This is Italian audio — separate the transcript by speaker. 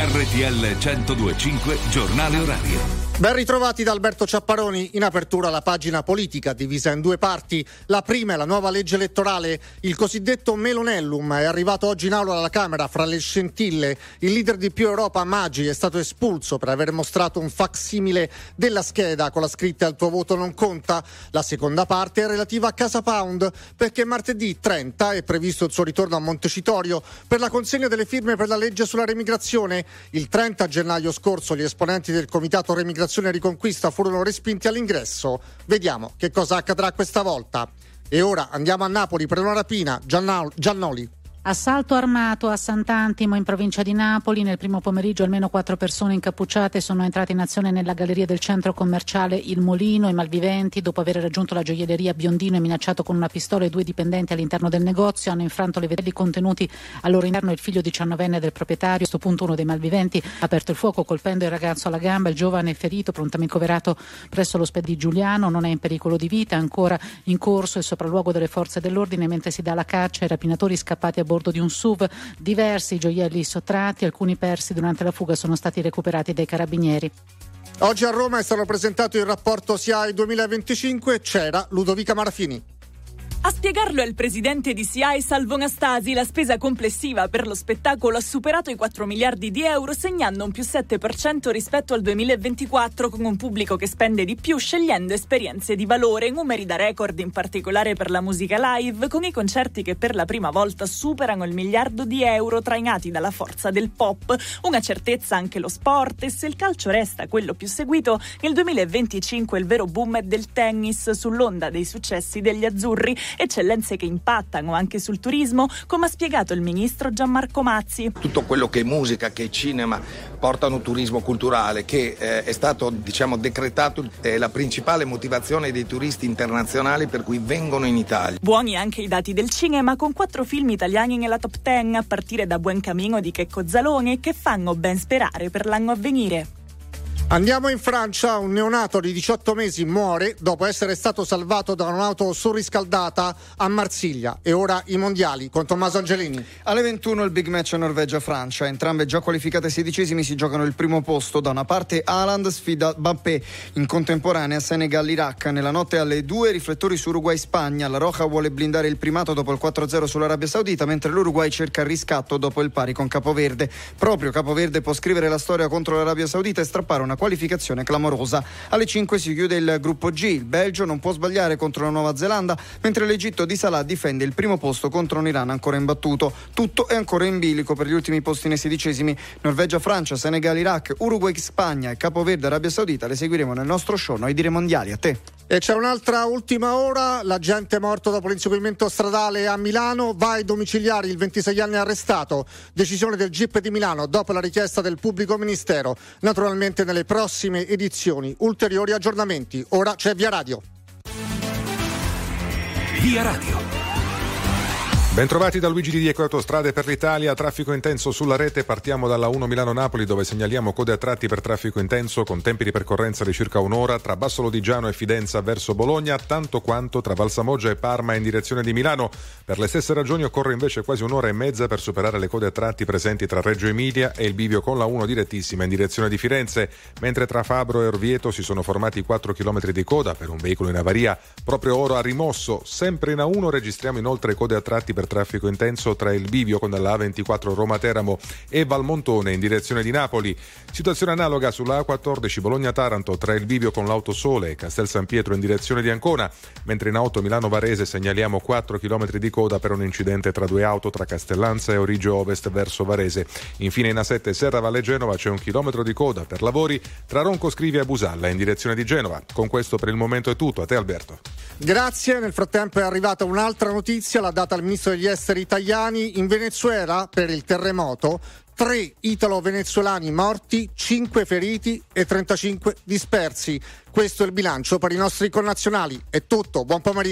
Speaker 1: RTL 102.5 Giornale Orario.
Speaker 2: Ben ritrovati da Alberto Ciapparoni. In apertura la pagina politica divisa in due parti. La prima è la nuova legge elettorale, il cosiddetto Melonellum. È arrivato oggi in aula alla Camera fra le scintille. Il leader di Più Europa, Maggi, è stato espulso per aver mostrato un facsimile della scheda con la scritta "il tuo voto non conta". La seconda parte è relativa a Casa Pound, perché martedì 30 è previsto il suo ritorno a Montecitorio per la consegna delle firme per la legge sulla remigrazione. Il 30 gennaio scorso gli esponenti del Comitato Remigrazione e Riconquista furono respinti all'ingresso. Vediamo che cosa accadrà questa volta. E ora andiamo a Napoli per una rapina. Giannoli.
Speaker 3: Assalto armato a Sant'Antimo in provincia di Napoli. Nel primo pomeriggio almeno 4 persone incappucciate sono entrate in azione nella galleria del centro commerciale Il Molino. I malviventi, dopo aver raggiunto la gioielleria Biondino e minacciato con una pistola i 2 dipendenti all'interno del negozio, hanno infranto le vetri contenuti al loro interno il figlio 19enne del proprietario. A questo punto uno dei malviventi ha aperto il fuoco colpendo il ragazzo alla gamba. Il giovane è ferito, prontamente ricoverato presso l'ospedale di Giuliano, non è in pericolo di vita. Ancora in corso il sopralluogo delle forze dell'ordine mentre si dà la caccia ai rapinatori scappati a bordo di un SUV. Diversi gioielli sottratti, alcuni persi durante la fuga, sono stati recuperati dai carabinieri.
Speaker 2: Oggi a Roma è stato presentato il rapporto SIAE 2025. C'era Ludovica Marafini.
Speaker 4: A spiegarlo è il presidente di SIAE Salvo Nastasi. La spesa complessiva per lo spettacolo ha superato i 4 miliardi di euro, segnando un più 7% rispetto al 2024, con un pubblico che spende di più scegliendo esperienze di valore, numeri da record in particolare per la musica live, con i concerti che per la prima volta superano il miliardo di euro, trainati dalla forza del pop. Una certezza anche lo sport, e se il calcio resta quello più seguito, nel 2025 il vero boom è del tennis, sull'onda dei successi degli azzurri. Eccellenze che impattano anche sul turismo, come ha spiegato il ministro Gianmarco Mazzi.
Speaker 5: Tutto quello che è musica, che è cinema, portano turismo culturale, che è stato decretato la principale motivazione dei turisti internazionali per cui vengono in Italia.
Speaker 4: Buoni anche i dati del cinema, con 4 film italiani nella top 10, a partire da Buen Camino di Checco Zalone, che fanno ben sperare per l'anno a venire.
Speaker 2: Andiamo in Francia. Un neonato di 18 mesi muore dopo essere stato salvato da un'auto surriscaldata a Marsiglia. E ora i mondiali con Tommaso Angelini.
Speaker 6: Alle 21 il big match Norvegia-Francia. Entrambe già qualificate 16esimi si giocano il primo posto. Da una parte Haaland sfida Mbappé. In contemporanea Senegal-Iraq. Nella notte alle 2 riflettori su Uruguay-Spagna. La Roja vuole blindare il primato dopo il 4-0 sull'Arabia Saudita, mentre l'Uruguay cerca il riscatto dopo il pari con Capoverde. Proprio Capoverde può scrivere la storia contro l'Arabia Saudita e strappare una qualificazione clamorosa. Alle 5 si chiude il gruppo G. Il Belgio non può sbagliare contro la Nuova Zelanda, mentre l'Egitto di Salah difende il primo posto contro un Iran ancora imbattuto. Tutto è ancora in bilico per gli ultimi posti nei 16esimi. Norvegia, Francia, Senegal, Iraq, Uruguay, Spagna e Capoverde, Arabia Saudita le seguiremo nel nostro show Noi dire Mondiali. A te.
Speaker 2: E c'è un'altra ultima ora. L'agente morto dopo l'inseguimento stradale a Milano va ai domiciliari. Il 26enne arrestato. Decisione del GIP di Milano dopo la richiesta del pubblico ministero. Naturalmente nelle prossime edizioni ulteriori aggiornamenti. Ora c'è Via Radio.
Speaker 1: Via Radio.
Speaker 7: Bentrovati da Luigi Di Diego, Autostrade per l'Italia, traffico intenso sulla rete. Partiamo dalla 1 Milano-Napoli, dove segnaliamo code a tratti per traffico intenso con tempi di percorrenza di circa un'ora tra Basso Lodigiano e Fidenza verso Bologna, tanto quanto tra Valsamoggia e Parma in direzione di Milano. Per le stesse ragioni occorre invece quasi un'ora e mezza per superare le code a tratti presenti tra Reggio Emilia e il bivio con la 1 direttissima in direzione di Firenze, mentre tra Fabro e Orvieto si sono formati 4 km di coda per un veicolo in avaria proprio ora a Rimosso. Sempre in A1 registriamo inoltre code a tratti per traffico intenso tra il bivio con la A24 Roma-Teramo e Valmontone in direzione di Napoli. Situazione analoga sulla A14 Bologna-Taranto tra il bivio con l'Autosole e Castel San Pietro in direzione di Ancona, mentre in auto Milano-Varese segnaliamo 4 km di coda per un incidente tra 2 auto tra Castellanza e Origio Ovest verso Varese. Infine in A7 Serra Valle Genova c'è 1 chilometro di coda per lavori tra Ronco Scrivia e Busalla in direzione di Genova. Con questo per il momento è tutto. A te Alberto.
Speaker 2: Grazie. Nel frattempo è arrivata un'altra notizia, l'ha data il ministro degli esteri italiani. In Venezuela per il terremoto 3 italo-venezuelani morti, 5 feriti e 35 dispersi. Questo è il bilancio per i nostri connazionali. È tutto, buon pomeriggio.